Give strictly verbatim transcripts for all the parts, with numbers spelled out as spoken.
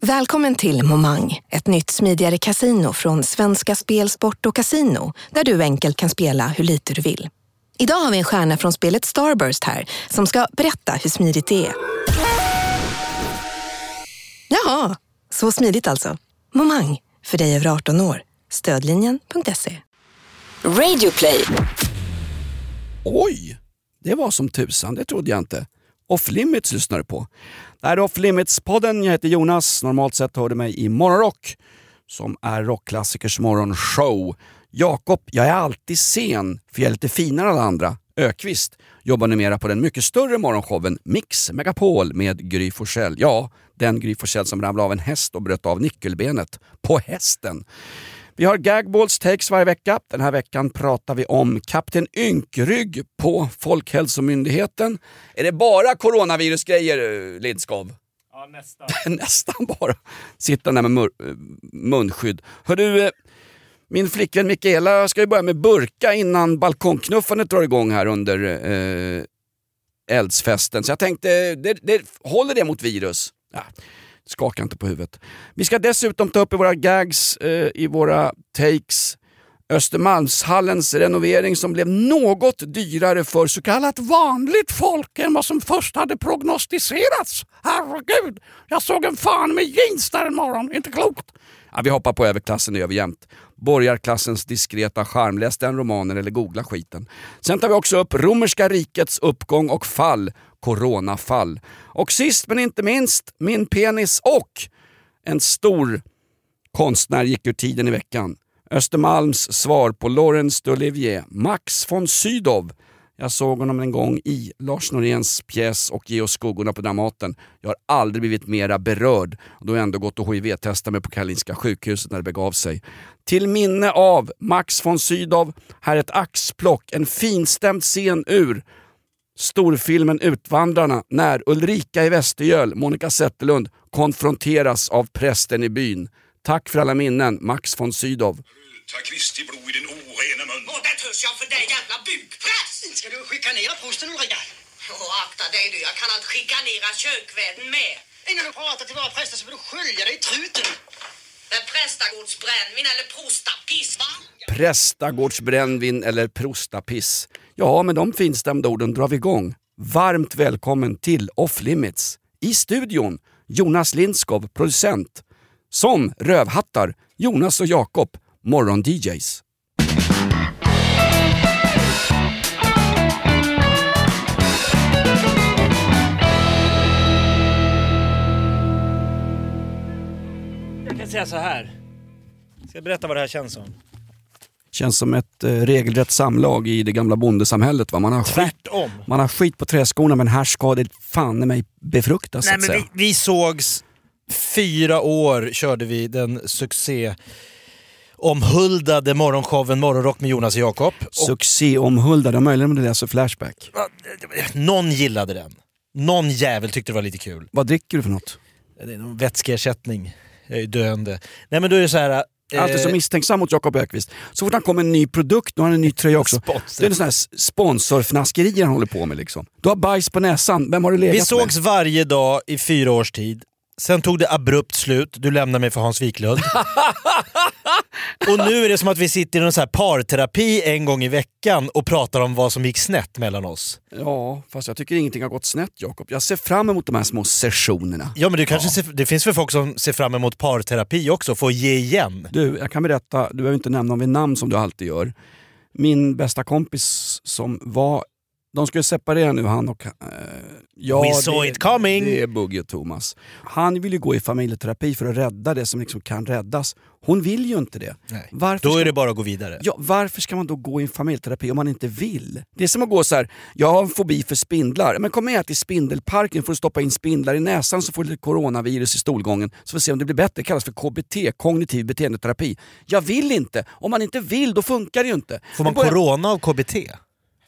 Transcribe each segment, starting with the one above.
Välkommen till Momang, ett nytt smidigare casino från Svenska Spel, Sport och Casino, där du enkelt kan spela hur lite du vill. Idag har vi en stjärna från spelet Starburst här som ska berätta hur smidigt det är. Jaha, så smidigt alltså. Momang, för dig över arton år. Stödlinjen punkt se. Radio Play. Oj, det var som tusan, det trodde jag inte. Off Limits lyssnar du på. Det här är Off Limits-podden, jag heter Jonas. Normalt sett hör du mig i Morgonrock, som är rockklassikers morgonshow. Jakob, jag är alltid sen, för jag är lite finare än alla andra. Ökvist jobbar numera på den mycket större morgonshowen Mix Megapol med Gry Forssell. Ja, den Gry Forssell som ramlade av en häst och bröt av nyckelbenet på hästen. Vi har Gagballs takes varje vecka. Den här veckan pratar vi om Kapten Ynkrygg på Folkhälsomyndigheten. Är det bara coronavirusgrejer, Lindskov? Ja, nästan. Nästan bara. Sitta där med mur- munskydd. Hör du, min flickvän Mikaela ska ju börja med burka innan balkongknuffandet drar igång här under eh, eldsfesten. Så jag tänkte, det, det, håller det mot virus? Ja. Skaka inte på huvudet. Vi ska dessutom ta upp i våra gags, eh, i våra takes, Östermalmshallens renovering som blev något dyrare för så kallat vanligt folk än vad som först hade prognostiserats. Herregud, jag såg en fan med jeans där en morgon, inte klokt. Ja, vi hoppar på överklassen, det gör vi jämt. Borgarklassens diskreta charm, läs den romanen eller googla skiten. Sen tar vi också upp romerska rikets uppgång och fall, coronafall. Och sist men inte minst, min penis och en stor konstnär gick ur tiden i veckan. Östermalms svar på Laurence d'Olivier, Max von Sydow. Jag såg honom en gång i Lars Noréns pjäs och Ge oss skuggorna på Dramaten. Jag har aldrig blivit mera berörd. Då har jag ändå gått och H I V-testat mig på Karolinska sjukhuset när det begav sig. Till minne av Max von Sydow, här ett axplock, en finstämd scen ur storfilmen Utvandrarna när Ulrika i Västergöl, Monica Zetterlund, konfronteras av prästen i byn. Tack för alla minnen, Max von Sydow. Ta Kristi blod i din orena mun. Och det törs jag för dig jävla bukpress! Ska du chikanera prosten Ulrika? Åh, akta dig du, jag kan allt chikanera kökvärden med. Innan du pratar till våra präster så vill du skölja dig i truten. Men prästagårdsbrännvin eller prostapiss, va? Prästagårdsbrännvin eller prostapiss. Ja, med de finstämda orden drar vi igång. Varmt välkommen till Off Limits. I studion, Jonas Lindskov, producent. Som rövhattar, Jonas och Jakob, morgon-D Js. Jag kan säga så här. Ska jag berätta vad det här känns som? Känns som ett eh, regelrätt samlag i det gamla bondesamhället, va? Man har Tvärtom. Skit, man har skit på träskorna, men här ska det fan i mig befruktas. Nej, men vi, vi sågs fyra år, körde vi den succé omhuldade morgonshowen Morgonrock med Jonas och Jakob. Succé omhuldade, möjligen med det alltså Flashback. Någon gillade den. Någon jävel tyckte det var lite kul. Vad dricker du för något? Det är någon vätskeersättning. Jag är döende. Nej, men då är det så här. Jag är alltid så misstänksam mot Jakob Ökvist. Så fort han kommer en ny produkt, och han har en ny tröja också. Sponsor. Det är en sån här sponsorfnaskeri han håller på med liksom. Du har bajs på näsan, vem har du legat Vi med? sågs varje dag i fyra års tid. Sen tog det abrupt slut. Du lämnade mig för Hans Wiklund. Och nu är det som att vi sitter i någon så här parterapi en gång i veckan och pratar om vad som gick snett mellan oss. Ja, fast jag tycker ingenting har gått snett, Jakob. Jag ser fram emot de här små sessionerna. Ja, men det, kanske Ja. ser, det finns för folk som ser fram emot parterapi också, för att ge igen. Du, jag kan berätta, du behöver inte nämna om vid namn som du alltid gör. Min bästa kompis som var, de ska ju separera nu, han och... Eh, ja, We saw det, it coming. Det är Bugge och Thomas. Han vill ju gå i familjeterapi för att rädda det som liksom kan räddas. Hon vill ju inte det. Nej. Varför Då ska är det bara att gå vidare. Ja, varför ska man då gå i en familjeterapi om man inte vill? Det är som att gå så här: jag har en fobi för spindlar. Men kom med till spindelparken för att stoppa in spindlar i näsan så får du coronavirus i stolgången. Så får vi se om det blir bättre. Det kallas för K B T, kognitiv beteendeterapi. Jag vill inte. Om man inte vill, då funkar det ju inte. Får man det börjar... corona av K B T?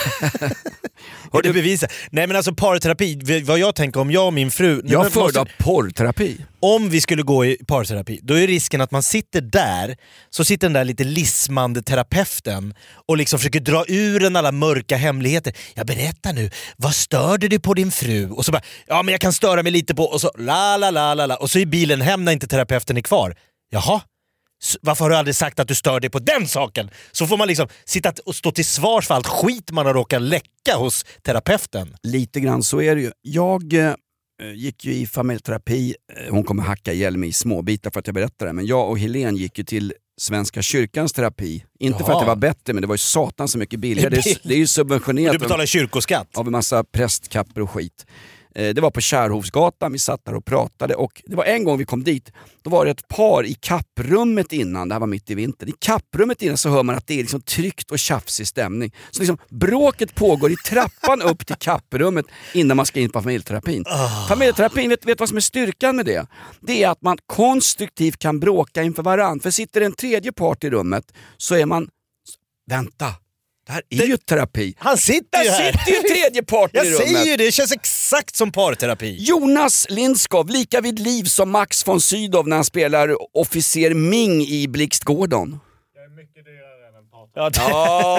Har du bevisat? Nej men alltså parterapi, vad jag tänker om jag och min fru... Jag föredrar porrterapi. Om vi skulle gå i parterapi, då är risken att man sitter där, så sitter den där lite lismande terapeuten och liksom försöker dra ur en alla mörka hemligheter. Jag berättar nu, vad störde du på din fru? Och så bara, ja men jag kan störa mig lite på, och så la la la la la. Och så är bilen hem när inte terapeuten är kvar. Jaha? Varför har du aldrig sagt att du stör dig på den saken? Så får man liksom sitta och stå till svars för allt skit man har råkat läcka hos terapeuten. Lite grann så är det ju. Jag eh, gick ju i familjeterapi. Hon kommer hacka ihjäl mig i småbitar för att jag berättar det. Men jag och Helene gick ju till Svenska kyrkans terapi. Inte Jaha. För att det var bättre, men det var ju satan så mycket billigare. Det är, det är ju subventionerat. Du betalar kyrkoskatt. Av en massa prästkapper och skit. Det var på Kärhovsgatan, vi satt där och pratade och det var en gång vi kom dit, då var det ett par i kapprummet innan, det här var mitt i vintern, i kapprummet innan så hör man att det är liksom tryckt och tjafsig stämning. Så liksom bråket pågår i trappan upp till kapprummet innan man ska in på familjeterapin. Oh. Familjeterapin, vet du vad som är styrkan med det? Det är att man konstruktivt kan bråka inför varandra, för sitter en tredje part i rummet så är man, vänta. Det här är det, ju terapi. Han sitter ju här. Där sitter ju tredje parten i rummet. Jag säger ju det, det känns exakt som parterapi. Jonas Lindskov, lika vid liv som Max von Sydow när han spelar officer Ming i Blixtgården. Jag är mycket dyrare än en parterapi.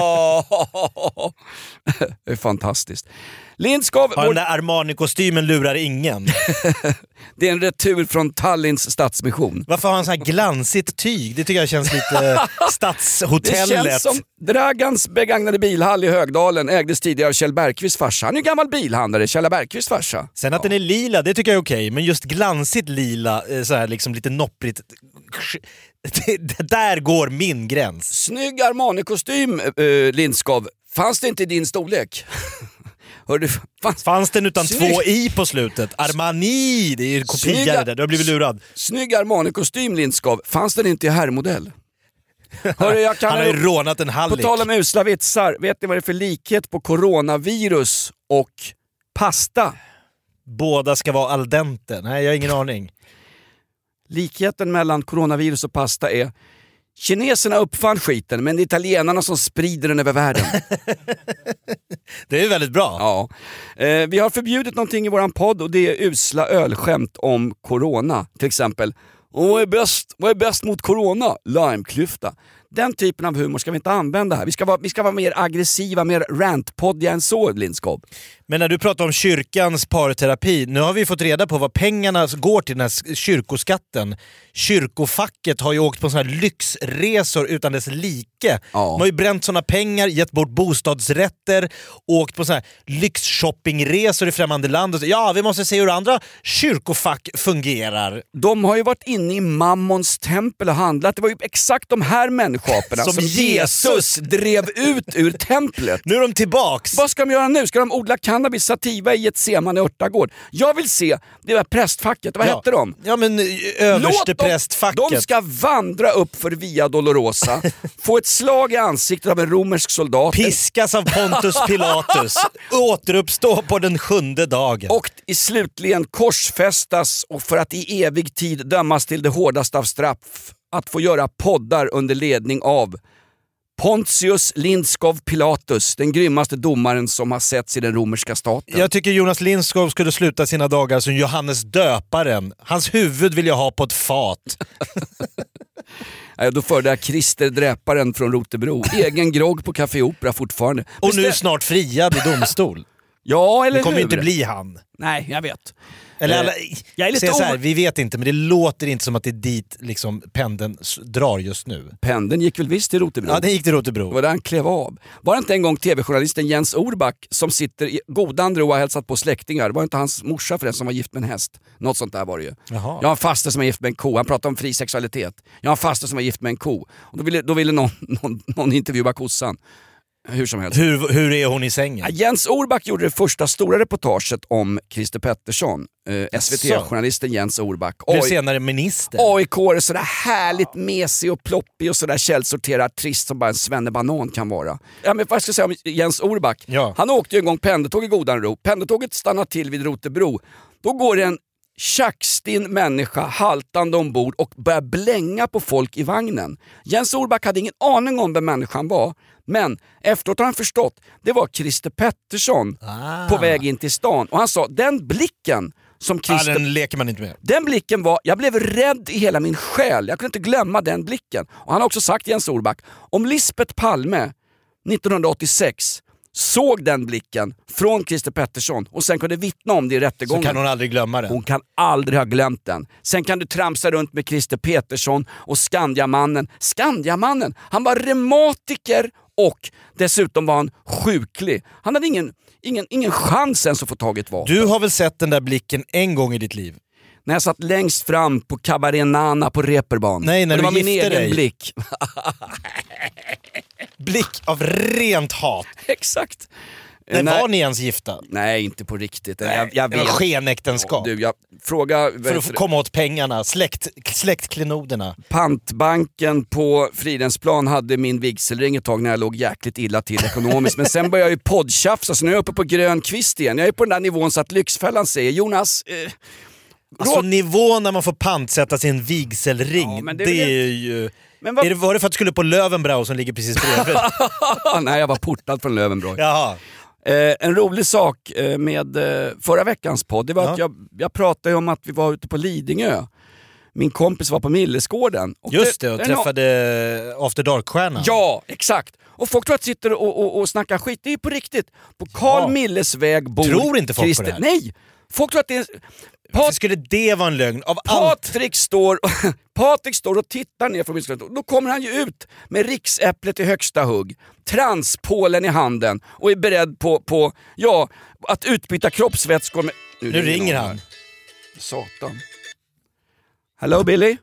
Ja, det... det är fantastiskt. Lindskov... Har den där Armani-kostymen lurar ingen. Det är en retur från Tallinns stadsmission. Varför har han så här glansigt tyg? Det tycker jag känns lite stadshotellet. Det känns som Dragans begagnade bilhall i Högdalen ägdes tidigare av Kjell Bergqvist farsa. Han är ju gammal bilhandlare, Kjell Bergqvist farsa. Sen att ja. Den är lila, det tycker jag är okej. Men just glansigt lila, så här liksom lite nopprigt... Det, där går min gräns. Snygg Armani-kostym, äh, Lindskov. Fanns det inte i din storlek? Hörde, fanns, fanns den utan snygg. Två i på slutet? Armani, det är ju kopia det där, du har blivit lurad. Snygg Armani-kostym, Lindskov. Fanns den inte i herrmodell? Hörde, jag kan Han har ju rånat en hallick. På tal om usla vitsar, vet ni vad det är för likhet på coronavirus och pasta? Båda ska vara al dente. Nej, jag har ingen aning. Likheten mellan coronavirus och pasta är: kineserna uppfann skiten, men det är italienarna som sprider den över världen. Det är väldigt bra. Ja. Eh, vi har förbjudit någonting i våran podd och det är usla ölskämt om corona. Till exempel, och vad är bäst, vad är bäst mot corona? Limeklyfta. Den typen av humor ska vi inte använda här. Vi ska vara, vi ska vara mer aggressiva, mer rantpoddiga än så, Lindskov. Men när du pratar om kyrkans parterapi, nu har vi fått reda på vad pengarna går till, den här kyrkoskatten. Kyrkofacket har ju åkt på såna här lyxresor utan dess like. Ja. De har ju bränt såna pengar, gett bort bostadsrätter, åkt på såna här lyxshoppingresor i främmande land. Och så, ja, vi måste se hur andra kyrkofack fungerar. De har ju varit inne i Mammons tempel och handlat. Det var ju exakt de här människoaperna som, som Jesus drev ut ur templet. Nu är de tillbaks. Vad ska de göra nu? Ska de odla cannabis sativa i ett seman i Örtagård? Jag vill se det där prästfacket. Vad ja. hette de? Ja, men överste prästfacket. De ska vandra upp för Via Dolorosa, få ett slag i ansiktet av en romersk soldat. Piskas av Pontus Pilatus. Återuppstå på den sjunde dagen. Och i slutligen korsfästas och för att i evig tid dömas till det hårdaste av straff. Att få göra poddar under ledning av Pontius Lindskov Pilatus, den grymmaste domaren som har setts i den romerska staten. Jag tycker Jonas Lindskov skulle sluta sina dagar som Johannes döparen. Hans huvud vill jag ha på ett fat. Ja, då föredrar jag Christer Dräparen från Rotebro. Egen grogg på Café Opera fortfarande. Och Bestäm- nu snart friad i domstol. Ja, eller det kommer hur? inte bli han. Nej, jag vet. Eller alla, jag är lite så här, vi vet inte, men det låter inte som att det är dit liksom pendeln drar just nu. Pendeln gick väl visst till Rotebro? Ja, den gick till Rotebro. Det var där han klev av. Var det inte en gång tv-journalisten Jens Orback som sitter i Godandro och har hälsat på släktingar? Var det inte hans morsa för den som var gift med en häst? Något sånt där var det ju. Jaha. Jag har en faster som är gift med en ko. Han pratar om fri sexualitet. Jag har en faster som var gift med en ko. Och då ville, då ville någon, någon, någon intervjua kossan. Hur som helst. Hur, hur är hon i sängen? Ja, Jens Orback gjorde det första stora reportaget om Christer Pettersson. Eh, S V T-journalisten Jens Orback. Blev senare minister. A I K är sådär härligt mesig och ploppig och sådär källsorterad trist som bara en svennebanan kan vara. Ja, men vad ska jag säga om Jens Orback? Ja. Han åkte ju en gång pendeltåg i Godanro. Pendeltåget stannar till vid Rotebro. Då går det en tjackstin människa haltande ombord och börjar blänga på folk i vagnen. Jens Orback hade ingen aning om vem människan var, men efteråt har han förstått, det var Christer Pettersson ah. på väg in till stan. Och han sa, den blicken som Christer... Ah, den leker man inte med. Den blicken var, jag blev rädd i hela min själ. Jag kunde inte glömma den blicken. Och han har också sagt, Jens Orback, om Lisbeth Palme nittonhundraåttiosex såg den blicken från Christer Pettersson och sen kunde vittna om det i rättegången. Så kan hon aldrig glömma den. Hon kan aldrig ha glömt den. Sen kan du tramsa runt med Christer Pettersson och Skandiamannen. Skandiamannen, han var reumatiker och dessutom var han sjuklig. Han hade ingen, ingen, ingen chans ens att få tag i ett vapen. Du har väl sett den där blicken en gång i ditt liv? När jag satt längst fram på Cabaret Nana på Reeperbahn. Nej, när det du var min gifte egen dig. blick. Blick av rent hat. Exakt. När Nej. var ni ens gifta? Nej, inte på riktigt. Nej, jag, jag det var vet. skenäktenskap. Du, jag frågar... För att komma åt pengarna, släkt, släktklenoderna. Pantbanken på Fridhemsplan hade min vigselring ett tag när jag låg jäkligt illa till ekonomiskt. Men sen började jag ju poddtjafsa, så nu är jag uppe på grön kvist igen. Jag är på den där nivån så att Lyxfällan säger, Jonas... Eh, Alltså råd... nivån när man får pantsätta sin vigselring, Ja, men det det, är väl- är ju... Men vad... Är det, var det för att du skulle på Löwenbrau som ligger precis bredvid? Nej, jag var portad från Löwenbräu. Jaha. Eh, en rolig sak eh, med eh, förra veckans podd, det var Ja. att jag, jag pratade om att vi var ute på Lidingö. Min kompis var på Millesgården. Och Just det, och det, träffade After Dark-stjärnan. Ja, exakt. Och folk tror att sitter och, och, och snackar skit. Det är på riktigt. På Carl Ja. Milles väg bor Tror inte folk på Christer... det här? Nej! Folk tror att det är... Varför Pat... skulle det vara en lögn? Av allt. Patrik står, Patrik står och tittar ner från Millesgården. Då kommer han ju ut med riksäpplet i högsta hugg, transpålen i handen och är beredd på, på ja, att utbyta kroppsvätskor med... Nu ringer någon han. här. Satan. Hello Billy?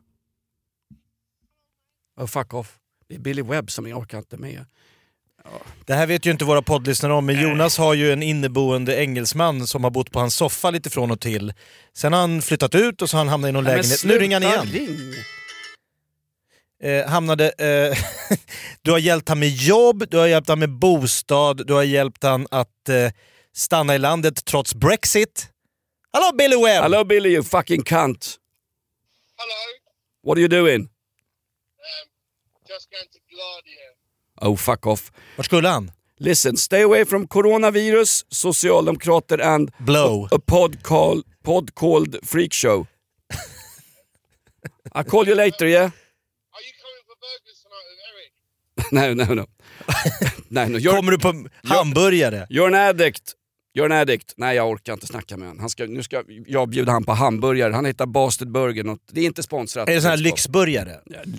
Oh fuck off. Det är Billy Webb som jag orkar inte med. Det här vet ju inte våra poddlyssnare om, men Jonas har ju en inneboende engelsman som har bott på hans soffa lite från och till. Sen har han flyttat ut och så har han hamnat i någon Nej, men lägenhet. sluta Nu ringer han igen. ring. Eh, hamnade, eh, du har hjälpt han med jobb, du har hjälpt han med bostad, du har hjälpt han att eh, stanna i landet trots Brexit. Hallå Billy Webb! Hello Billy, you fucking cunt. Hello, What are you doing? um, just going to Gladia. Oh fuck off. Var skulle han? Listen, stay away from coronavirus, socialdemokrater and Blow. a pod, call, pod called Freak Show. I'll call you later, yeah? Are you coming for burgers tonight with Eric? no, no, no. no, no. You're, Kommer du på hamburgare? you're an addict. You're an addict. Nej, jag orkar inte snacka med honom. Han ska, nu ska jag bjuda han på hamburgare. Han heter Bastard Burger. Något. Det är inte sponsrat. Är det sån här lyxburgare?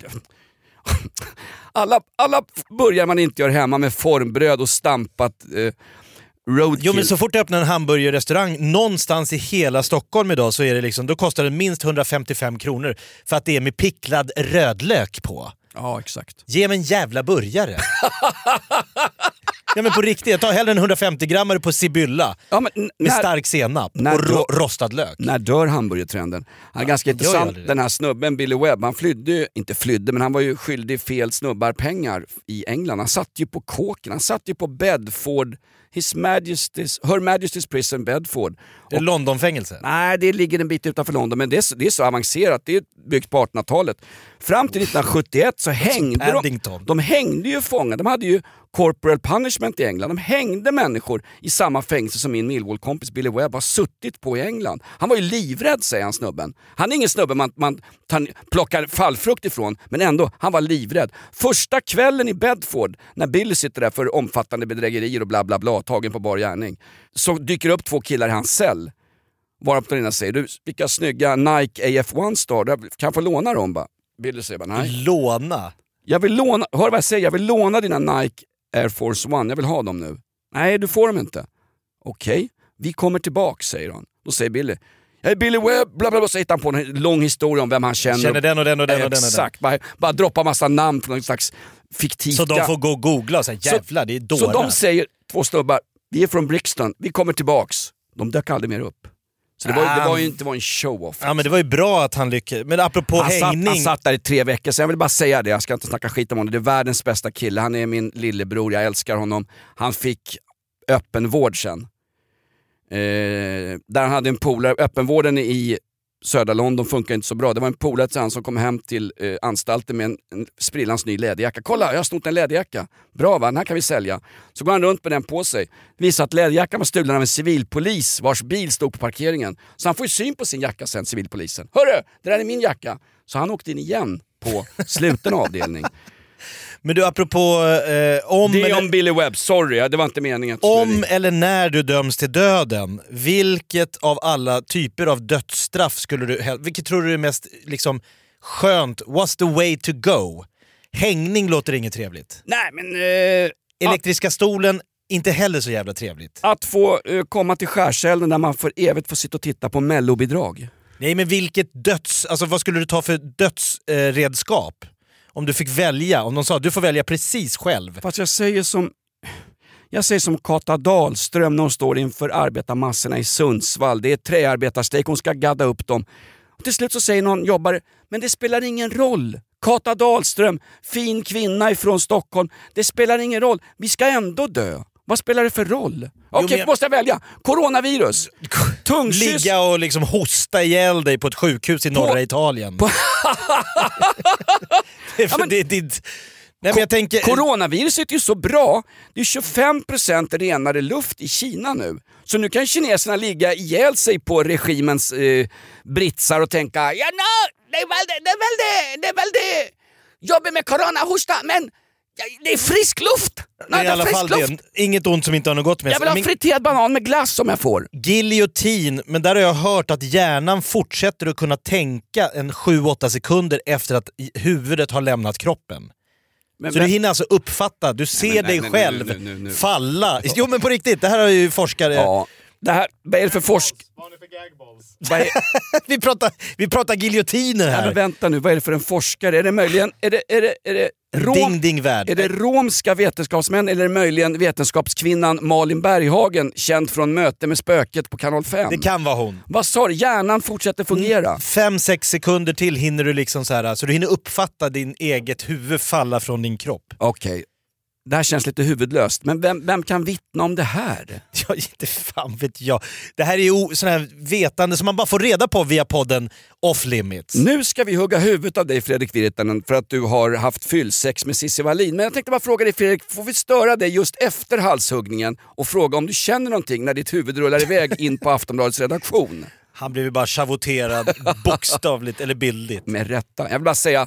Alla, alla börjar man inte göra hemma med formbröd och stampat eh, roadkill. Jo, men så fort du öppnar en hamburgerrestaurang någonstans i hela Stockholm idag så är det liksom, då kostar det minst hundrafemtiofem kronor för att det är med picklad rödlök på. Ja, exakt. Ge mig en jävla burgare. Ja men på riktigt, jag tar hellre en hundrafemtio grammare på Sibylla Ja, men n- med när, stark senap när och du- ro- rostad lök. när dör hamburgertrenden? Han är ganska gör ju intressant, aldrig det. den här snubben Billy Webb. Han flydde ju, inte flydde, men han var ju skyldig fel snubbar pengar i England. Han satt ju på kåken, han satt ju på Bedford, His Majesty's, Her Majesty's Prison Bedford. Det är Londonfängelse. Nej, det ligger en bit utanför London, men det är så, det är så avancerat. Det är byggt på artonhundratalet. Fram till nittonhundrasjuttioett så hängde de, Paddington. de hängde ju fångar. De hade ju corporal punishment i England. De hängde människor i samma fängelse som min Millwall-kompis Billy Webb har suttit på i England. Han var ju livrädd, säger han, snubben. Han är ingen snubbe man, man tar, plockar fallfrukt ifrån, men ändå, han var livrädd. Första kvällen i Bedford, när Billy sitter där för omfattande bedrägerier och bla bla bla, tagen på bar gärning, så dyker upp två killar i hans cell. Varpå den ena säger, du, vilka snygga Nike A F one Star, kan jag få låna dem? Bara. Billy säger bara, nej. Låna? Jag vill låna, hör vad jag säger, jag vill låna dina Nike Air Force One, jag vill ha dem nu. Nej, du får dem inte. Okej, okay. Vi kommer tillbaka, säger han. Då säger Billy, jag är Billy Webb, bla bla bla, så hittar han på en lång historia om vem han känner. Känner den och den och den och den. Exakt, bara, bara droppa massa namn från någon slags fiktivt. Så de får gå och googla och säga, jävlar, det är dårar. Så de säger, två snubbar, vi är från Brixton, vi kommer tillbaks. De dök aldrig mer upp. Så det var, ju, det var ju inte var en show-off. Ja, men det var ju bra att han lyckades. Men apropå han hängning... Satt, han satt där i tre veckor, så jag vill bara säga det, jag ska inte snacka skit om honom. Det är världens bästa kille, han är min lillebror, jag älskar honom. Han fick öppenvård sen. Eh, där han hade en polare, öppenvården i södra London funkar inte så bra. Det var en polare till han som kom hem till eh, anstalten med en, en sprillans ny läderjacka. Kolla, jag har snott en läderjacka. Bra va, den här kan vi sälja. Så går han runt med den på sig. Visar att läderjackan var stulen av en civilpolis vars bil stod på parkeringen. Så han får ju syn på sin jacka sen, civilpolisen. Hörru, det där är min jacka. Så han åkte in igen på sluten avdelning. Men du, apropå eh, om... Det är eller, om Billy Webb, sorry, det var inte meningen. Att om skulle... eller när du döms till döden, vilket av alla typer av dödsstraff skulle du... Vilket tror du är mest liksom, skönt? What's the way to go? Hängning låter inget trevligt. Nej, men... Eh, Elektriska stolen, inte heller så jävla trevligt. Att få eh, komma till skärselden där man för evigt får sitta och titta på mellobidrag. Nej, men vilket döds... Alltså vad skulle du ta för dödsredskap? Eh, Om du fick välja, om de sa du får välja precis själv. Fast jag säger som jag säger som Kata Dahlström när hon står inför arbetarmassorna i Sundsvall. Det är träarbetarstrejk, hon ska gadda upp dem. Och till slut så säger någon jobbare, men det spelar ingen roll. Kata Dahlström, fin kvinna ifrån Stockholm. Det spelar ingen roll, vi ska ändå dö. Vad spelar det för roll? Okej, okay, jag... måste jag välja. Coronavirus. Tungkyss. Ligga och liksom hosta ihjäl dig på ett sjukhus i norra på... Italien. På... det är för ja, men... det, det... Nej, men jag tänker... Coronaviruset är ju så bra. Det är tjugofem procent renare luft i Kina nu. Så nu kan kineserna ligga ihjäl sig på regimens eh, britsar och tänka ja, no, det är väl det, det är väl det, det är väl det. Jobbar med corona, hosta, men det är frisk luft. Nej, i alla fall det. Inget ont som inte har något gott med sig. Jag vill ha men... friterad banan med glass som jag får. Giljotin, men där har jag hört att hjärnan fortsätter att kunna tänka en sju åtta sekunder efter att huvudet har lämnat kroppen. Men, så men... du hinner alltså uppfatta, du ser nej, men, nej, dig nej, själv nej, nej, nej, nej. falla. Jo men på riktigt, det här har ju forskare... Ja. Det här, vad är det för forsk... Vad är det för gagballs? Är... vi, pratar, vi pratar giljotiner här. Ja, men vänta nu, vad är det för en forskare? Är det möjligen... Är det, är det, är det rom... Ding, ding, värld. Är det romska vetenskapsmän eller är det möjligen vetenskapskvinnan Malin Berghagen, känd från Möte med spöket på kanal fem? Det kan vara hon. Vad sa du? Hjärnan fortsätter fungera. Mm, fem, sex sekunder till hinner du liksom så här, så du hinner uppfatta din eget huvud falla från din kropp. Okej. Okay. Det här känns lite huvudlöst, men vem, vem kan vittna om det här? Ja, inte fan vet jag. Det här är ju sån här vetande som man bara får reda på via podden Off Limits. Nu ska vi hugga huvudet av dig, Fredrik Virtanen, för att du har haft fyllsex med Cissi Wallin. Men jag tänkte bara fråga dig, Fredrik, får vi störa dig just efter halshuggningen och fråga om du känner någonting när ditt huvud rullar iväg in på Aftonbladets redaktion? Han blev bara chavoterad bokstavligt eller bildligt. Med rätta. Jag vill bara säga...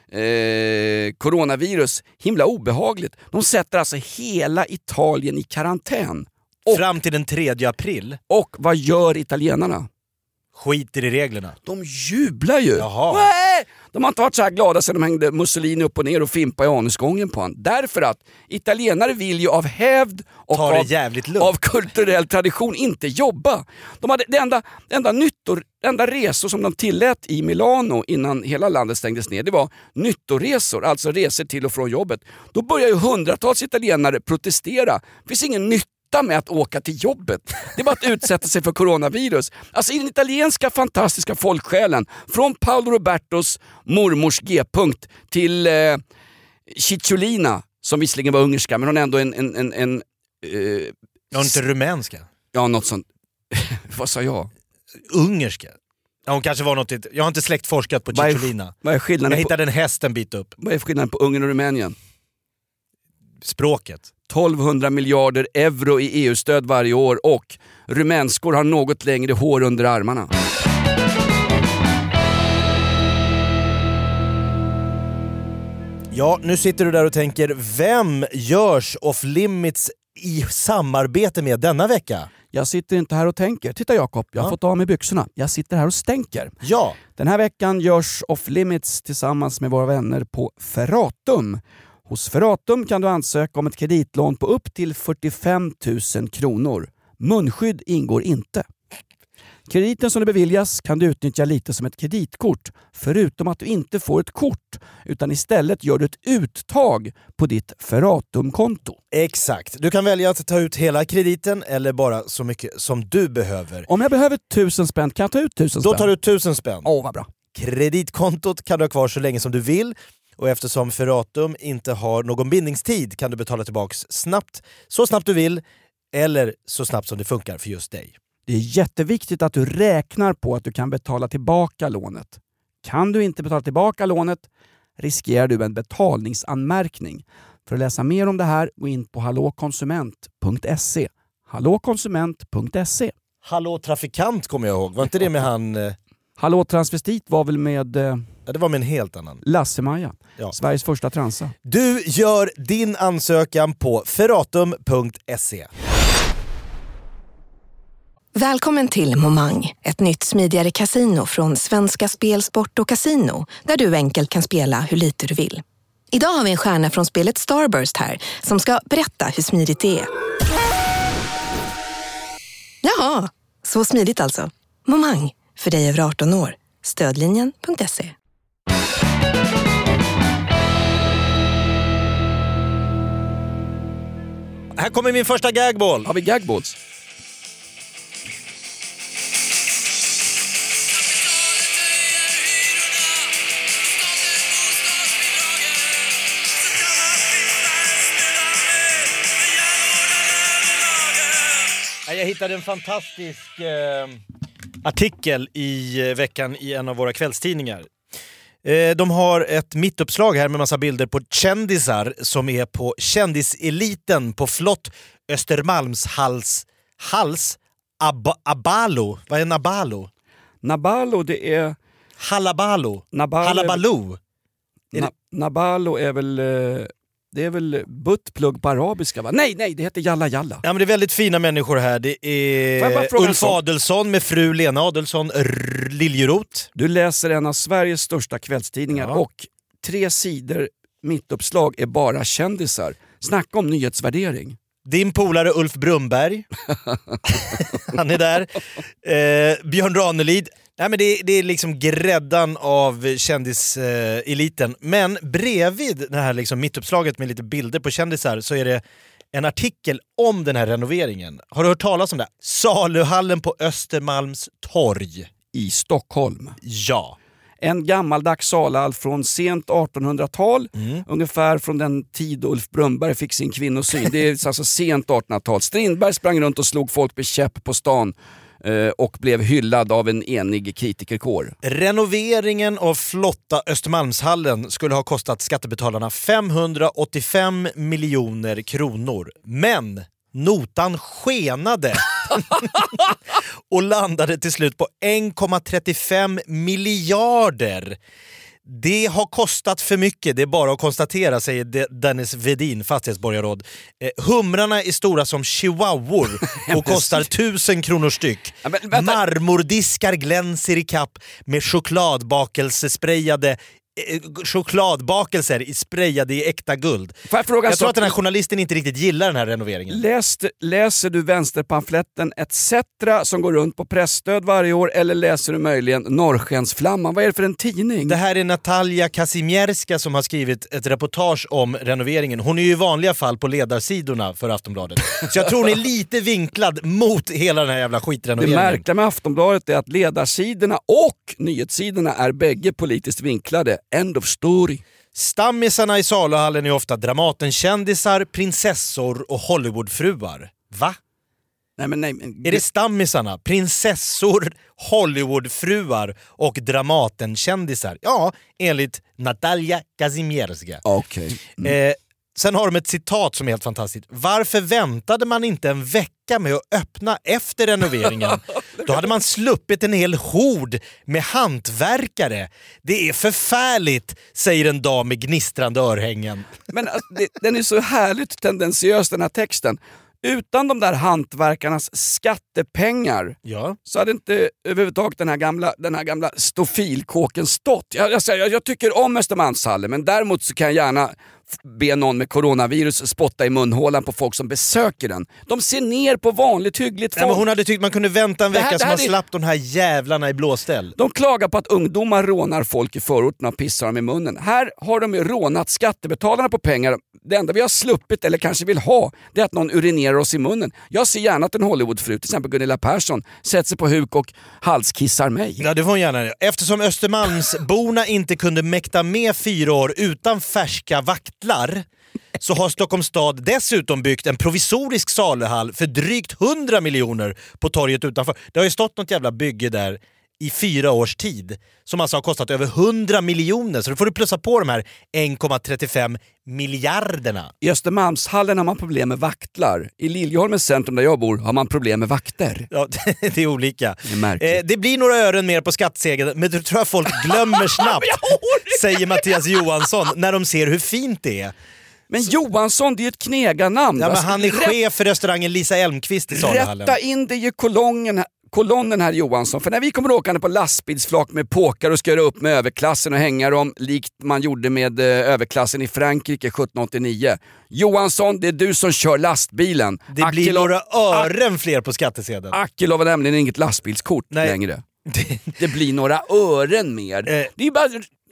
Eh, coronavirus, himla obehagligt. De sätter alltså hela Italien i karantän. Och, fram till den tredje april. Och vad gör italienarna? Skiter i reglerna. De jublar ju. Jaha. Nej! De har inte varit så här glada sedan de hängde Mussolini upp och ner och fimpa i anusgången på han. Därför att italienare vill ju av hävd och av, av kulturell tradition inte jobba. De hade det enda, det enda nyttor, enda resor som de tillät i Milano innan hela landet stängdes ner, det var nyttoresor, alltså resor till och från jobbet. Då börjar ju hundratals italienare protestera. Det finns ingen nytta med att åka till jobbet. Det är bara att utsätta sig för coronavirus. Alltså i den italienska fantastiska folksjälen, från Paolo Robertos mormors G-punkt till eh, Cicciolina, som visserligen var ungerska, men hon är ändå en... en, en, en eh, hon är inte rumänska? Ja, något sånt. Vad sa jag? Ungerska? Ja, hon kanske var något... Jag har inte släktforskat på Cicciolina. Vad är skillnaden? Jag hittade en häst en bit upp. Vad är skillnaden på Ungern och Rumänien? Språket. tolvhundra miljarder euro i E U-stöd varje år och rumänskor har något längre hår under armarna. Ja, nu sitter du där och tänker, vem görs Off Limits i samarbete med denna vecka? Jag sitter inte här och tänker. Titta Jakob, jag har ja. fått av mig byxorna. Jag sitter här och stänker. Ja. Den här veckan görs Off Limits tillsammans med våra vänner på Ferratum. Hos Ferratum kan du ansöka om ett kreditlån på upp till fyrtiofem tusen kronor. Munskydd ingår inte. Krediten som du beviljas kan du utnyttja lite som ett kreditkort, förutom att du inte får ett kort utan istället gör du ett uttag på ditt Ferratum-konto. Exakt. Du kan välja att ta ut hela krediten eller bara så mycket som du behöver. Om jag behöver tusen spänn, kan jag ta ut tusen spänn? Då tar du tusen spänn. Åh, vad bra. Kreditkontot kan du ha kvar så länge som du vill. Och eftersom Ferratum inte har någon bindningstid kan du betala tillbaks snabbt, så snabbt du vill, eller så snabbt som det funkar för just dig. Det är jätteviktigt att du räknar på att du kan betala tillbaka lånet. Kan du inte betala tillbaka lånet riskerar du en betalningsanmärkning. För att läsa mer om det här, gå in på hallåkonsument punkt se. hallåkonsument punkt se. Hallå trafikant kommer jag ihåg. Var inte det med han... Eh... Hallå transvestit var väl med... Eh... Ja, det var med en helt annan. Lasse-Maja. Ja. Sveriges första transa. Du gör din ansökan på ferratum punkt se. Välkommen till Momang, ett nytt smidigare kasino från Svenska Spel, Sport och Casino, där du enkelt kan spela hur lite du vill. Idag har vi en stjärna från spelet Starburst här som ska berätta hur smidigt det är. Jaha, så smidigt alltså. Momang, för dig över arton år. Stödlinjen punkt se. Här kommer min första gagball. Har vi gagballs? Jag hittade en fantastisk eh, artikel i eh, veckan i en av våra kvällstidningar. Eh, de har ett mittuppslag här med massa bilder på kändisar som är på kändiseliten på flott Östermalmshals hals Ab- Abalo. Vad är Nabalo? Nabalo, det är... Halabalo. Nabalo Halabaloo. Är... Na- Nabalo är väl... Eh... Det är väl buttplugg på arabiska, va? Nej, nej, det heter Jalla Jalla. Ja, men det är väldigt fina människor här. Det är Ulf Adelsson med fru Lena Adelsson, R- Liljeroth. Du läser en av Sveriges största kvällstidningar Ja. och tre sidor mittuppslag är bara kändisar. Snacka om nyhetsvärdering. Din polare Ulf Brumberg. Han är där. Eh, Björn Ranelid. Nej, men det, det är liksom gräddan av kändiseliten. Men bredvid det här liksom mittuppslaget med lite bilder på kändisar så är det en artikel om den här renoveringen. Har du hört talas om det? Saluhallen på Östermalms torg. I Stockholm. Ja. En gammaldags salhall från sent artonhundratal. Mm. Ungefär från den tid Ulf Brumberg fick sin kvinnosyn. Det är alltså sent artonhundratal. Strindberg sprang runt och slog folk med käpp på stan. Och blev hyllad av en enig kritikerkår. Renoveringen av flotta Östermalmshallen skulle ha kostat skattebetalarna femhundraåttiofem miljoner kronor. Men notan skenade och landade till slut på en komma trettiofem miljarder. Det har kostat för mycket, det är bara att konstatera, säger Dennis Vedin, fastighetsborgarråd. Eh, humrarna är stora som chihuahuor och kostar tusen kronor styck. Ja, men, Marmordiskar glänser i kapp med chokladbakelsesprayade eh, chokladbakelser i sprayade i äkta guld. Jag, fråga jag så tror att den här journalisten inte riktigt gillar den här renoveringen. Läste, läser du vänsterpamfletten et cetera som går runt på pressstöd varje år, eller läser du möjligen Norrskensflamman? Vad är det för en tidning? Det här är Natalia Kazimierska som har skrivit ett reportage om renoveringen. Hon är ju i vanliga fall på ledarsidorna för Aftonbladet. Så jag tror hon är lite vinklad mot hela den här jävla skitrenoveringen. Det märkliga med Aftonbladet är att ledarsidorna och nyhetssidorna är bägge politiskt vinklade. End of story. Stammisarna i saluhallen är ofta Dramatenkändisar, prinsessor och Hollywoodfruar. Va? Nej, men nej, men... Är det stammisarna, prinsessor, Hollywoodfruar och Dramatenkändisar? Ja, enligt Natalia Kazimierska. Okej. Okay. Mm. Eh, sen har de ett citat som är helt fantastiskt. Varför väntade man inte en vecka med att öppna efter renoveringen? Då hade man sluppit en hel hord med hantverkare. Det är förfärligt, säger en dam med gnistrande örhängen. Men alltså, det, den är så härligt tendentiös, den här texten. Utan de där hantverkarnas skattepengar ja. så hade inte överhuvudtaget den här gamla, den här gamla stofilkåken stått. Jag, jag, jag, jag tycker om Östermalmshallen, men däremot så kan jag gärna be någon med coronavirus spotta i munhålan på folk som besöker den. De ser ner på vanligt hyggligt folk. Ja, men hon hade tyckt man kunde vänta en vecka här, så man är... slapp de här jävlarna i blåställ. De klagar på att ungdomar rånar folk i förorterna och pissar dem i munnen. Här har de ju rånat skattebetalarna på pengar. Det enda vi har sluppit eller kanske vill ha, det är att någon urinerar oss i munnen. Jag ser gärna att en Hollywoodfru, till exempel Gunilla Persson, sätter sig på huk och halskissar mig. Ja, det får hon gärna. Eftersom Östermalmsborna inte kunde mäkta med fyra år utan färska vaktlar så har Stockholms stad dessutom byggt en provisorisk saluhall för drygt hundra miljoner på torget utanför. Det har ju stått något jävla bygge där i fyra års tid som alltså har kostat över hundra miljoner, så då får du plussa på de här en komma trettiofem miljarderna. I Östermalmshallen har man problem med vaktlar. I Liljeholmens centrum där jag bor har man problem med vakter. Ja, det är olika. Det är eh, det blir några ören mer på skattsegeln, men du tror jag folk glömmer snabbt, säger Mattias Johansson, när de ser hur fint det är. Men Johansson, det är ju ett knegarnamn. Ja, men han är chef för restaurangen Lisa Elmqvist i saluhallen. Rätta in det i kolongen, kolonnen här Johansson. För när vi kommer åkande på lastbilsflak med påkar och ska göra upp med överklassen och hänga dem likt man gjorde med eh, överklassen i Frankrike sjutton åttionio. Johansson, det är du som kör lastbilen. Det Akilov, blir några ören fler på skattesedeln. Akilov har nämligen inget lastbilskort Nej. längre. Det blir några ören mer. Eh. Det är bara...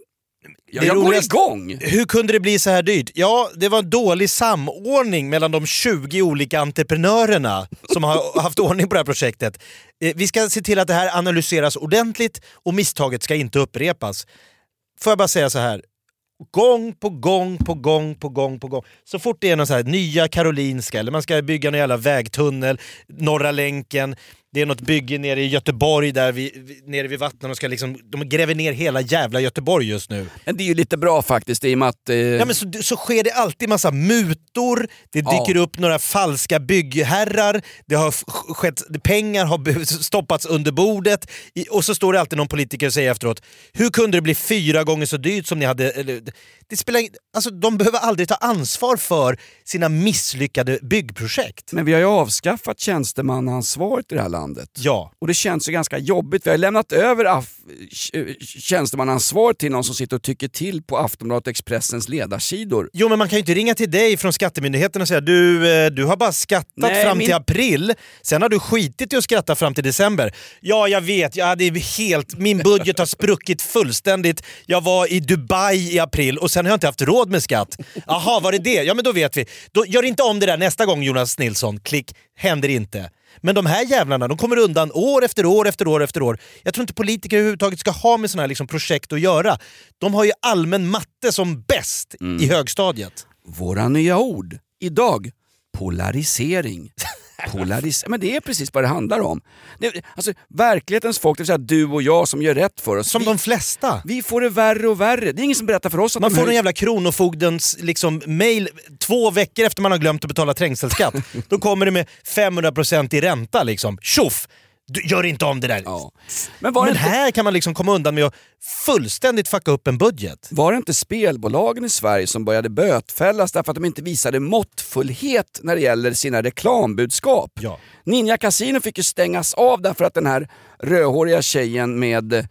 Jag, jag går igång. Hur kunde det bli så här dyrt? Ja, det var en dålig samordning mellan de tjugo olika entreprenörerna som har haft ordning på det här projektet. Vi ska se till att det här analyseras ordentligt och misstaget ska inte upprepas. Får jag bara säga så här. Gång på gång på gång på gång på gång. Så fort det är någon så här nya Karolinska eller man ska bygga någon jävla vägtunnel, Norra länken, det är något bygge nere i Göteborg där vi, nere vid vattnet och ska liksom, de gräver ner hela jävla Göteborg just nu. Men det är ju lite bra faktiskt i och med att... Eh... Ja, men så, så sker det alltid massa mutor, det dyker ja. upp några falska byggherrar, det har skett, pengar har stoppats under bordet och så står det alltid någon politiker och säger efteråt, hur kunde det bli fyra gånger så dyrt som ni hade... Eller, det spelar, alltså, de behöver aldrig ta ansvar för sina misslyckade byggprojekt. Men vi har ju avskaffat tjänstemannaansvaret i det här landet. Ja. Och det känns ju ganska jobbigt. Vi har lämnat över af- tjänstemannaansvar till någon som sitter och tycker till på Aftonbladet och Expressens ledarsidor. Jo, men man kan ju inte ringa till dig från Skattemyndigheten och säga du, du har bara skattat Nej, fram min... till april, sen har du skitit i att skratta fram till december. Ja, jag vet, jag hade helt, min budget har spruckit fullständigt. Jag var i Dubai i april och sen har jag inte haft råd med skatt. Jaha, var det det? Ja, men då vet vi. Då, gör inte om det där nästa gång, Jonas Nilsson. Klick, händer inte. Men de här jävlarna, de kommer undan år efter år efter år efter år. Jag tror inte politiker överhuvudtaget ska ha med såna här liksom projekt att göra. De har ju allmän matte som bäst mm. i högstadiet. Våra nya ord idag, polarisering. Polaris- Men det är precis vad det handlar om. Det, alltså, verklighetens folk, det vill säga du och jag som gör rätt för oss. Som vi, de flesta. Vi får det värre och värre. Det är ingen som berättar för oss att man de får höj- en jävla kronofogdens liksom, mail två veckor efter man har glömt att betala trängselskatt. Då kommer det med femhundra procent i ränta liksom. Tjoff! Du gör inte om det där. Ja. Men, var Men inte... här kan man liksom komma undan med att fullständigt fucka upp en budget. Var det inte spelbolagen i Sverige som började bötfällas därför att de inte visade måttfullhet när det gäller sina reklambudskap? Ja. Ninja Casino fick ju stängas av därför att den här rödhåriga tjejen med eh,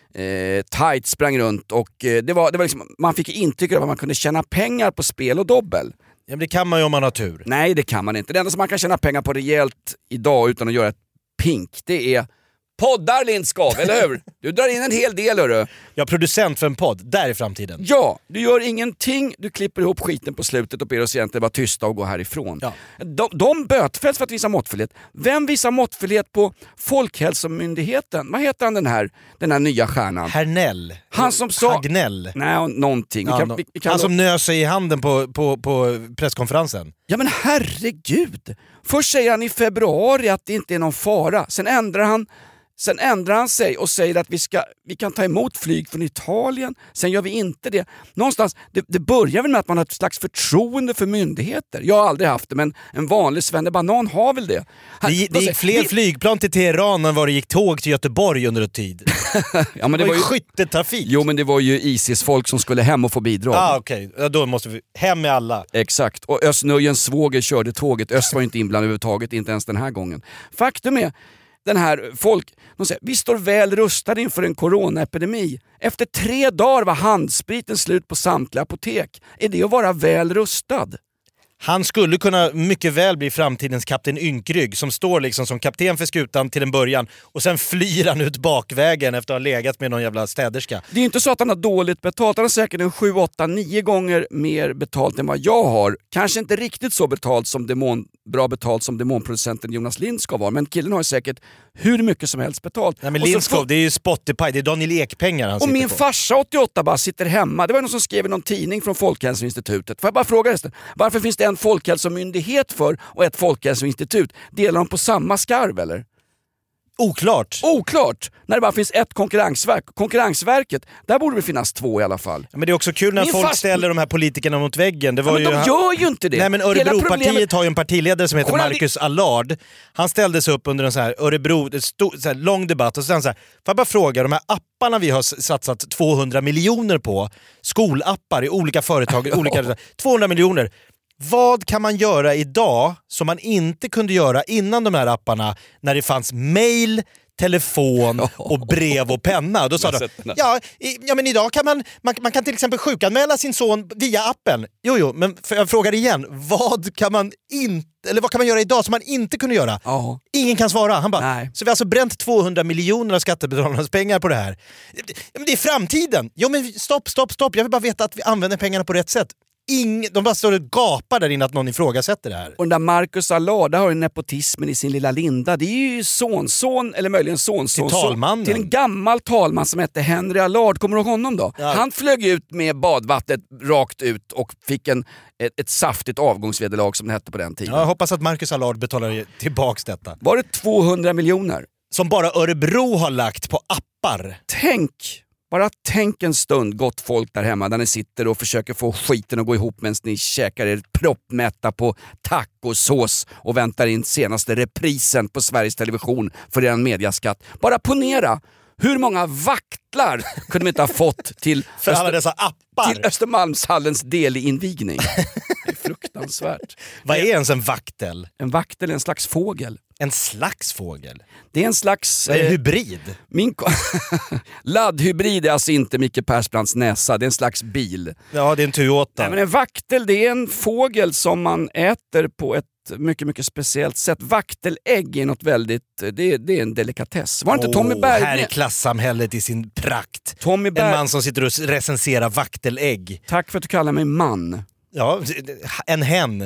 tight sprang runt och eh, det var, det var liksom, man fick intryck av att man kunde tjäna pengar på spel och dobbel. Ja, men det kan man ju om man har tur. Nej, det kan man inte. Det enda som man kan tjäna pengar på rejält idag utan att göra ett pink, det är poddar, Lindskov, eller hur? Du drar in en hel del, hörru. Jag är producent för en podd, där är framtiden. Ja, du gör ingenting, du klipper ihop skiten på slutet och ber oss egentligen vara tysta och gå härifrån. Ja. De, de bötfälls för att visa måttfullhet. Vem visar måttfullhet på Folkhälsomyndigheten? Vad heter han den här, den här nya stjärnan? Hernell. Han som sa... Hagnell. Nej, någonting. Ja, vi kan, no... vi, vi kan han då... som nös sig i handen på, på, på presskonferensen. Ja men herregud. Först säger han i februari att det inte är någon fara. Sen ändrar han Sen ändrar han sig och säger att vi, ska, vi kan ta emot flyg från Italien. Sen gör vi inte det. Någonstans, det, det börjar väl med att man har ett slags förtroende för myndigheter. Jag har aldrig haft det, men en vanlig svennebanan har väl det. Han, det, det gick fler vi... flygplan till Teheran än vad det gick tåg till Göteborg under en tid. Ja, men det, det var, var ju skyttetrafik. Jo, men det var ju Isis-folk som skulle hem och få bidrag. Ah, okej. Okay. Då måste vi hem med alla. Exakt. Och Östnöjens svåger körde tåget. Öst var inte inblandad överhuvudtaget, inte ens den här gången. Faktum är den här folk, de säger, vi står väl rustade inför en coronaepidemi. Efter tre dagar var handspriten slut på samtliga apotek. Är det att vara väl rustad? Han skulle kunna mycket väl bli framtidens kapten Ynkrygg som står liksom som kapten för skutan till en början och sen flyr han ut bakvägen efter att ha legat med någon jävla städerska. Det är inte så att han har dåligt betalt. Han har säkert en sju, åtta, nio gånger mer betalt än vad jag har. Kanske inte riktigt så betalt som demon, bra betalt som demonproducenten Jonas Lindskov var. Men killen har ju säkert hur mycket som helst betalt. Nej, men Och så Lindskov, får- det är ju Spotify, det är Daniel Ek-pengar han Och sitter min på. farsa åttioåtta bara sitter hemma. Det var någon som skrev i någon tidning från Folkhälsoinstitutet. Får jag bara fråga resten? Varför finns det en folkhälsomyndighet för och ett folkhälsoinstitut? Delar de på samma skarv eller? Oklart. Oklart! När det bara finns ett konkurrensverk. Konkurrensverket, där borde det finnas två i alla fall. Men det är också kul när Min folk fast- ställer de här politikerna mot väggen. Det var Ja, men ju de han- gör ju inte det. Nej, men Hela Örebropartiet problemet- har ju en partiledare som heter Journali- Marcus Allard. Han ställdes upp under en så här Örebro, ett stor, så här lång debatt och sen så här, får jag bara fråga, de här apparna vi har s- satsat tvåhundra miljoner på, skolappar i olika företag, i olika, tvåhundra miljoner. Vad kan man göra idag som man inte kunde göra innan de här apparna, när det fanns mail, telefon och brev och penna? Då sa Jag har de, sett den här. ja, i, ja men idag kan man, man, man kan till exempel sjukanmäla sin son via appen. Jo, jo, men för jag frågar igen, vad kan man inte, eller vad kan man göra idag som man inte kunde göra? Ja. Ingen kan svara. Han bara, Nej. så vi har alltså bränt tvåhundra miljoner av skattebetalarnas pengar på det här. Det, men det är framtiden. Jo men stopp, stopp, stopp. Jag vill bara veta att vi använder pengarna på rätt sätt. Ing, de bara står och gapar där inne att någon ifrågasätter det här. Och den där Marcus Allard, där har ju nepotismen i sin lilla linda. Det är ju sonson, eller möjligen sonson. Till talmannen. Till en gammal talman som hette Henry Allard. Kommer du ihåg honom då? Ja. Han flög ut med badvattnet rakt ut och fick en, ett, ett saftigt avgångsvederlag som det hette på den tiden. Ja, jag hoppas att Marcus Allard betalar tillbaks detta. Var det tvåhundra miljoner? Som bara Örebro har lagt på appar. Tänk, bara tänk en stund gott folk där hemma där ni sitter och försöker få skiten att gå ihop medan ni käkar er proppmätta på tacosås och väntar in senaste reprisen på Sveriges Television för er mediaskatt. Bara ponera, hur många vaktlar kunde de inte ha fått till, För alla Öster, dessa appar. till Östermalmshallens deli-invigning? Det är fruktansvärt. Vad är ens en vaktel? En vaktel är en slags fågel. En slags fågel? Det är en slags... Vad är en eh, hybrid? Min ko- laddhybrid är alltså inte Micke Persbrandts näsa, det är en slags bil. Ja, det är en Toyota. Nej, men en vaktel, det är en fågel som man äter på ett mycket, mycket speciellt sätt. Vaktelägg är något väldigt, det är, det är en delikatess. Var det inte Tommy Åh, Berg? här är klassamhället i sin prakt. Tommy En Berg. man som sitter och recenserar vaktelägg. Tack för att du kallar mig man. Ja, en hen.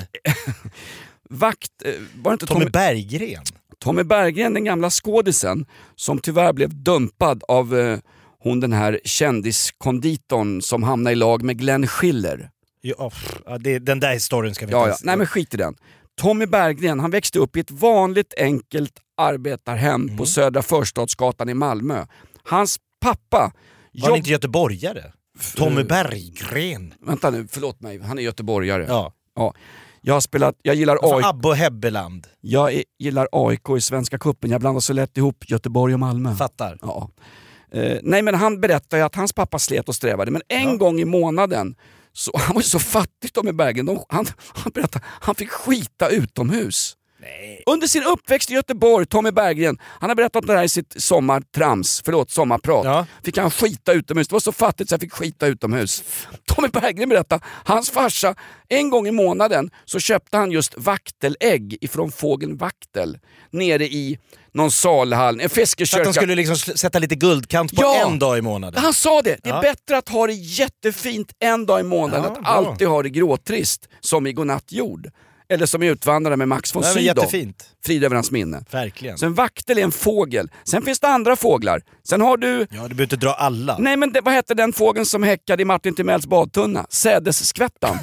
Vakt, eh, var det inte Tommy Tommy, Berggren. Tommy Berggren, den gamla skådisen, som tyvärr blev dumpad av eh, hon den här kändiskonditorn som hamnade i lag med Glenn Schiller. Ja, ja, det, den där historien ska vi Ja, inte ja. ens... Nej men skit i den. Tommy Berggren, han växte upp i ett vanligt enkelt arbetarhem Mm. på Södra Förstadsgatan i Malmö. Hans pappa... Var han jobb- inte göteborgare? Tommy Berggren. Vänta nu, förlåt mig. Han är göteborgare. Ja. Ja. Jag har spelat, jag gillar Från A I K. Abbe och Hebbeland. Jag är, gillar A I K i Svenska cupen. Jag blandar så lätt ihop Göteborg och Malmö. Fattar. Ja. Eh, nej men han berättade ju att hans pappa slet och strävade. Men en Ja. gång i månaden, så, han var ju så fattig Tommy Berggren. De, han, han berättade han fick skita utomhus. Nej. Under sin uppväxt i Göteborg, Tommy Berggren, han har berättat om det här i sitt sommartrams, förlåt, sommarprat. Ja. Fick han skita utomhus, det var så fattigt så jag fick skita utomhus. Tommy Berggren berättade, hans farsa, en gång i månaden så köpte han just vaktelägg ifrån fågeln vaktel nere i någon salhall, en Så fiskekörka. att de skulle liksom sl- sätta lite guldkant på Ja. en dag i månaden. Han sa det, det är Ja. bättre att ha det jättefint en dag i månaden Ja, att bra. alltid ha det gråtrist, som i Godnatt jord. Eller som i Utvandrare med Max von Det var Sydow. jättefint. Frid över hans minne. Verkligen. Så en vaktel är en fågel. Sen finns det andra fåglar. Sen har du... Ja, du behöver inte dra alla. Nej men det, vad hette den fågeln som häckade i Martin Timells badtunna? Sädesskvättan.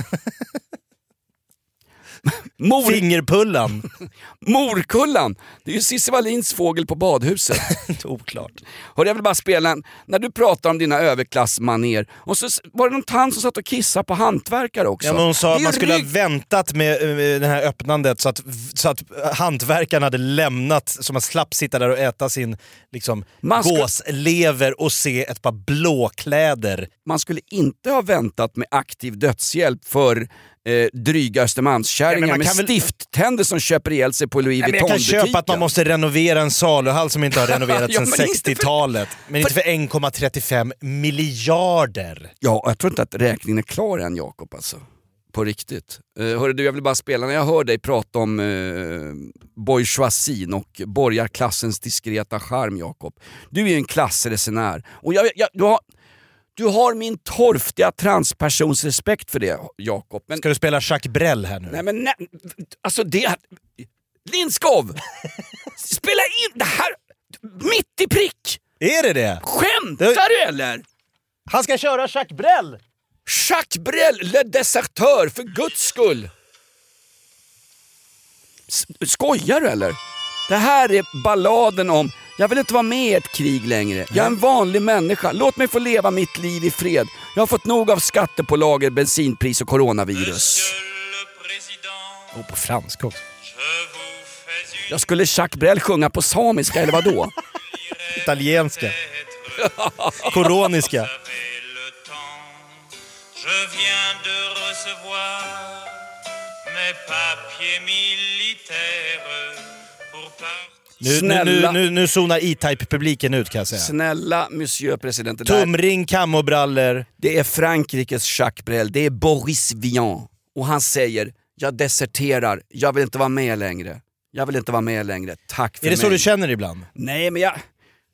Mor, Fingerpullan. morkullan. Det är ju Cissi Wallins fågel på badhuset. Oklart. Hörde jag vill bara spela en, när du pratar om dina överklassmanér, och så s- var det någon tant som satt och kissade på hantverkare också. Ja, men hon sa Det att är man ju skulle ha rygg- väntat med eh, det här öppnandet så att, så att hantverkarna hade lämnat, så man slapp sitta där och äta sin liksom, Man ska- gåslever och se ett par blåkläder. Man skulle inte ha väntat med aktiv dödshjälp för eh, dryga Ja, Östermalmskärringar men man med kan väl- stifttänder som köper ihjäl sig på Louis Nej, men jag kan Vuitton-butiken. köpa att man måste renovera en saluhall som inte har renoverats Ja, sedan men inte för- sextiotalet. Men inte för en komma trettiofem miljarder. Ja, jag tror inte att räkningen är klar än, Jakob, alltså. På riktigt. Uh, hörru du, jag vill bara spela, när jag hör dig prata om uh, bourgeoisien och borgarklassens diskreta charm, Jakob. Du är ju en klassresenär. Och jag, jag, du, har, Du har min torftiga transpersons respekt för det, Jakob. Men... Ska du spela Jacques Brel här nu? Nej men nej, alltså det... Lindskov! Spela in det här mitt i prick! Är det det? Skämtar det... du eller? Han ska köra Jacques Brel! Jacques Brel, le deserteur, för guds skull! S- skojar du eller? Det här är balladen om jag vill inte vara med i ett krig längre. Jag är en vanlig människa. Låt mig få leva mitt liv i fred. Jag har fått nog av skattepålagor, bensinpris och coronavirus. Och på franska också. Jag skulle Jacques Brel sjunga på samiska eller vad då? Italienska. Koroniska. Je viens de recevoir mes papiers militaires pour partir. Nu, nu, nu, nu, nu zonar E-Type-publiken ut kan jag säga. Snälla monsieur president. Tumring, kammobrallor. Det är Frankrikes Jacques Brel, det är Boris Vian. Och han säger, jag deserterar, jag vill inte vara med längre. Jag vill inte vara med längre, tack för mig. Är det mig. Så du känner ibland? Nej men jag...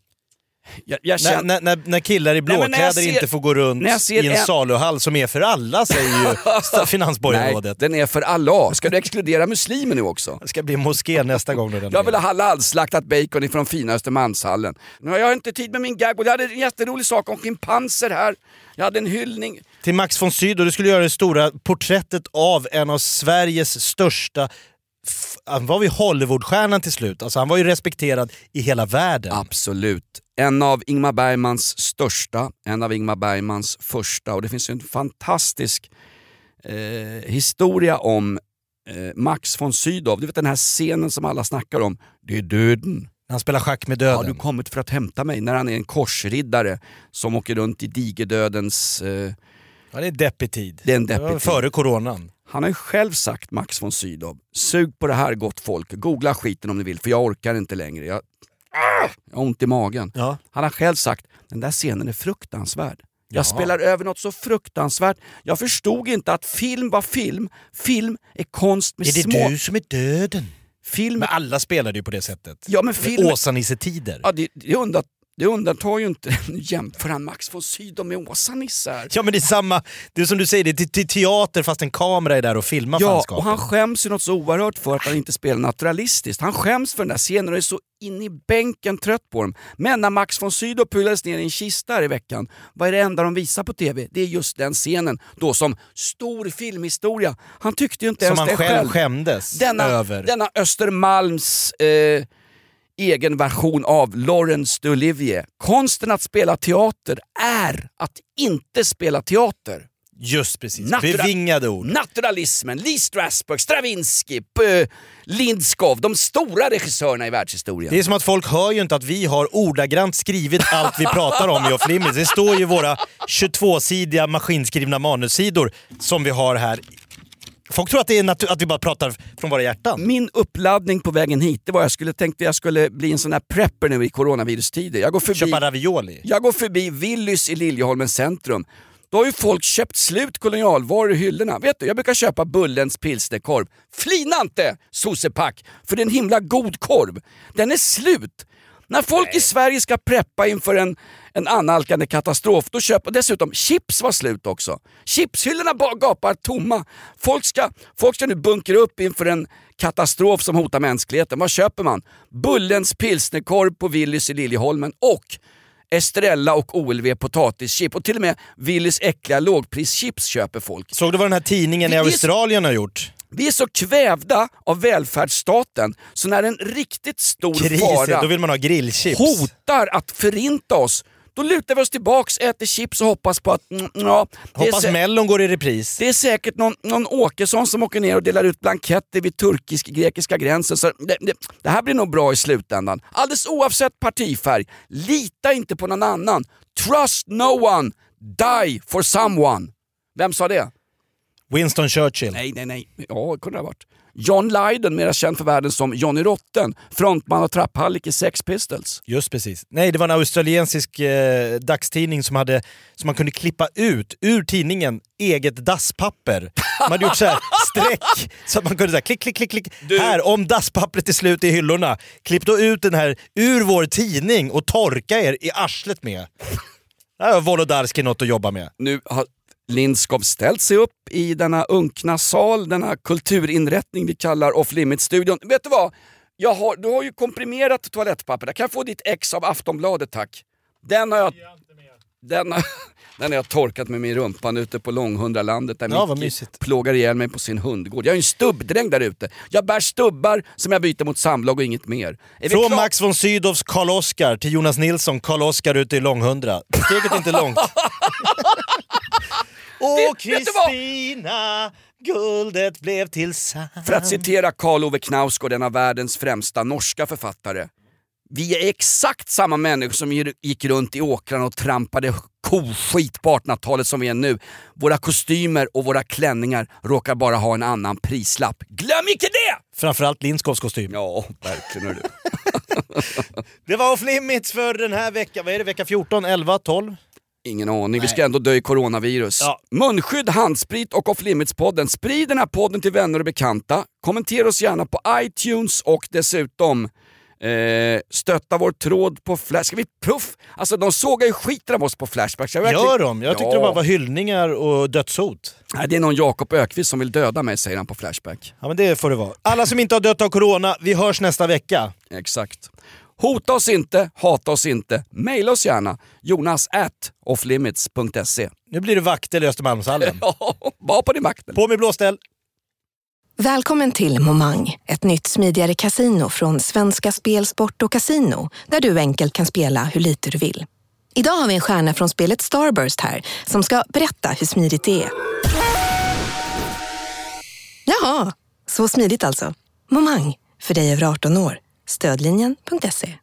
Jag, jag känner... när, när, när killar i blåkläder ser... inte får gå runt i en, en saluhall som är för alla, säger ju finansborgarrådet. Nej, den är för alla. Ska du exkludera muslimer nu också? Det ska bli moské nästa gång. Den jag vill ha halalslaktat bacon ifrån fina Östermalmshallen. Nu har jag inte tid med min gag och jag hade en jätterolig sak om schimpanser här. Jag hade en hyllning. Till Max von Sydow, du skulle göra det stora porträttet av en av Sveriges största... Han var ju Hollywoodstjärnan till slut. Alltså han var ju respekterad i hela världen. Absolut. En av Ingmar Bergmans största, en av Ingmar Bergmans första. Och det finns en fantastisk eh, historia om eh, Max von Sydow. Du vet den här scenen som alla snackar om. Det är döden. Han spelar schack med döden. Har du kommit för att hämta mig? När han är en korsriddare som åker runt i digerdödens... Eh, ja, det är deppig tid. Det är en deppig tid. Före coronan. Han har ju själv sagt, Max von Sydow, sug på det här gott folk, googla skiten om ni vill för jag orkar inte längre, jag, jag har ont i magen. Ja. Han har själv sagt, den där scenen är fruktansvärd. Jag ja. spelar över något så fruktansvärt. Jag förstod inte att film var film. Film är konst med små... Är det du som är döden? Film... Men alla spelade ju på det sättet. Ja, men film... Åsa-Nisse-tider. Ja, det, det undrar... Det undantar ju inte jämför han Max von Sydow med Åsa-Nisse här. Ja men det är samma, det är som du säger, det är till teater fast en kamera är där och filmar ja, fanskapen. Och han skäms ju något så oerhört för att han inte spelar naturalistiskt. Han skäms för den där scenen och är så in i bänken trött på dem. Men när Max von Sydow pullades ner i en kista här i veckan, vad är det enda de visar på tv? Det är just den scenen, då som stor filmhistoria. Han tyckte ju inte som ens det själv. Som han själv skämdes denna, över. Denna Östermalms... Eh, egen version av Laurence d'Olivier. Konsten att spela teater är att inte spela teater. Just precis, Natura- bevingade ord. Naturalismen, Lee Strasberg, Stravinsky, P- Lindskov, de stora regissörerna i världshistorien. Det är som att folk hör ju inte att vi har ordagrant skrivit allt vi pratar om i Off Limits. Det står ju våra tjugotvåsidiga maskinskrivna manussidor som vi har här. Folk tror att, det är natu- att vi bara pratar från våra hjärtan. Min uppladdning på vägen hit, det var jag skulle tänkte jag skulle bli en sån här prepper nu i coronavirustider. Jag går förbi, Köpa ravioli. Jag går förbi Willys i Liljeholmens centrum. Då har ju folk köpt slut kolonialvaror i hyllorna. Vet du, jag brukar köpa Bullens pilsnerkorv. Flina inte, sossepack, för det är en himla god korv. Den är slut. När folk Nej. i Sverige ska preppa inför en, en annalkande katastrof, då köper dessutom chips var slut också. Chipshyllorna bara gapar tomma. Folk ska, folk ska nu bunkra upp inför en katastrof som hotar mänskligheten. Vad köper man? Bullens pilsnerkorv på Willys i Liljeholmen och Estrella och O L V potatischip och till och med Willys äckliga lågprischips köper folk. Såg du vad den här tidningen Vi i Australien har gjort? Vi är så kvävda av välfärdsstaten så när en riktigt stor Kris, fara då vill man ha grillchips. hotar att förinta oss, då lutar vi oss tillbaks, äter chips och hoppas på att mm, ja, det hoppas är sä- Mellon går i repris. Det är säkert någon, någon Åkesson som åker ner och delar ut blanketter vid turkisk-grekiska gränsen. Så det, det, det här blir nog bra i slutändan. Alldeles oavsett partifärg, lita inte på någon annan. Trust no one, die for someone. Vem sa det? Winston Churchill. Nej, nej, nej. Ja, det kunde det ha varit. John Lydon, mer känd för världen som Johnny Rotten, frontman och trapphallik i Sex Pistols. Just precis. Nej, det var en australiensisk eh, dagstidning som, hade, som man kunde klippa ut ur tidningen eget dasspapper. Man hade gjort så här streck så att man kunde säga klick, klick, klick, klick. Du... Här, om dasspappret är slut i hyllorna, klipp då ut den här ur vår tidning och torka er i arslet med. Här har Wolodarski något att jobba med. Nu har Lindskov ställt sig upp i denna unkna sal, denna kulturinrättning vi kallar Off Limits-studion. Vet du vad? Jag har, du har ju komprimerat toalettpapper. Där kan jag få ditt ex av Aftonbladet, tack. Den har jag, den har, den har jag torkat med min rumpan ute på Långhundralandet där ja, Micke plågar ihjäl mig på sin hundgård. Jag är ju en stubbdräng där ute. Jag bär stubbar som jag byter mot samlag och inget mer. Från Max von Sydows Karl-Oskar till Jonas Nilsson Karl-Oskar ute i Långhundra. Steget är inte långt. Åh Kristina, guldet blev till sand. För att citera Karl Ove Knausgård, en av världens främsta norska författare. Vi är exakt samma människor som gick runt i åkrarna och trampade koskit på artonhundratalet som vi är nu. Våra kostymer och våra klänningar råkar bara ha en annan prislapp. Glöm inte det! Framförallt Lindskovs kostym. Ja, verkligen är det. Det var Off Limits för den här veckan. Vad är det? Vecka fjorton, elva, tolv? Ingen aning, vi ska ändå dö i coronavirus. Ja. Munskydd, handsprit och Off Limits-podden. Sprid den här podden till vänner och bekanta. Kommentera oss gärna på iTunes och dessutom eh, stötta vår tråd på Flash. Ska vi puff? Alltså de sågar ju skiten av oss på Flashback. Jag verkligen... Gör de? Jag tyckte ja. det bara var hyllningar och dödshot. Nej, det är någon Jakob Ökvist som vill döda mig, säger han på Flashback. Ja, men det får det vara. Alla som inte har dött av corona, vi hörs nästa vecka. Exakt. Hota oss inte, hata oss inte. Maila oss gärna. Jonas at offlimits punkt se. Nu blir det vaktel i Östermalmshallen. Ja, var på din vaktel. På med blåställ. Välkommen till Momang, ett nytt smidigare kasino från Svenska Spel, Sport och Casino, där du enkelt kan spela hur lite du vill. Idag har vi en stjärna från spelet Starburst här som ska berätta hur smidigt det är. Jaha, så smidigt alltså. Momang, för dig över arton år. Stödlinjen punkt se.